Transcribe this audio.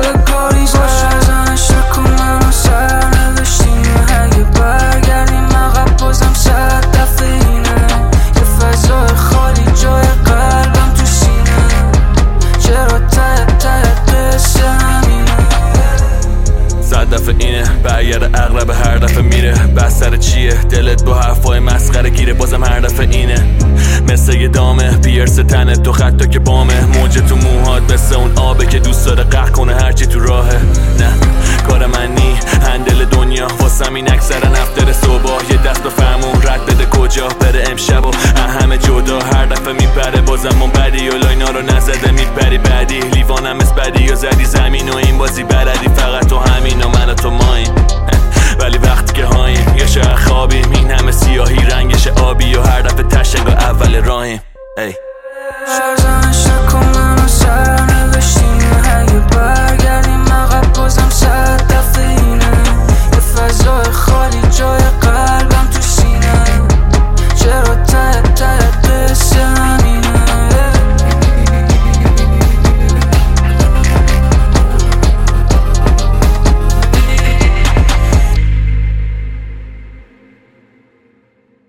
شده کاری زنش نکن منو سر نوشتینه اگه برگردیم عقب بازم 100 دفعه اینه یه فضای خالی جای قلبم تو سینه چرا ته قصه همینه 100 دفعه اینه برگرده اغلب هر دفعه میره بس سر چیه دلت با حرفای مسخره گیره بازم هر دفعه اینه مثل یه دامه پیرس تنت تو خطا که بامه موجه تو موهات مثل اون آبه که دوست داره قهر کنه هرچی تو راهه نه کار من نی هندل دنیا واسم این اکثرا افتر صبح یه دست به فرمون رد بده کجا بره امشب و همه جدا هر دفعه میپره بازم من بدی و لاینا رو نزده میپری بعدی لیوانم از بدی و زدی زمین و این بازی بلدی فقط تو همین و من و تو ماین ولی وقتی که هاییم یا شهر خوابیم این همه سیاهی رنگش آبی و هر دفعه تشنگا اول راهیم زنش نکن منو سر نوشتینه اگه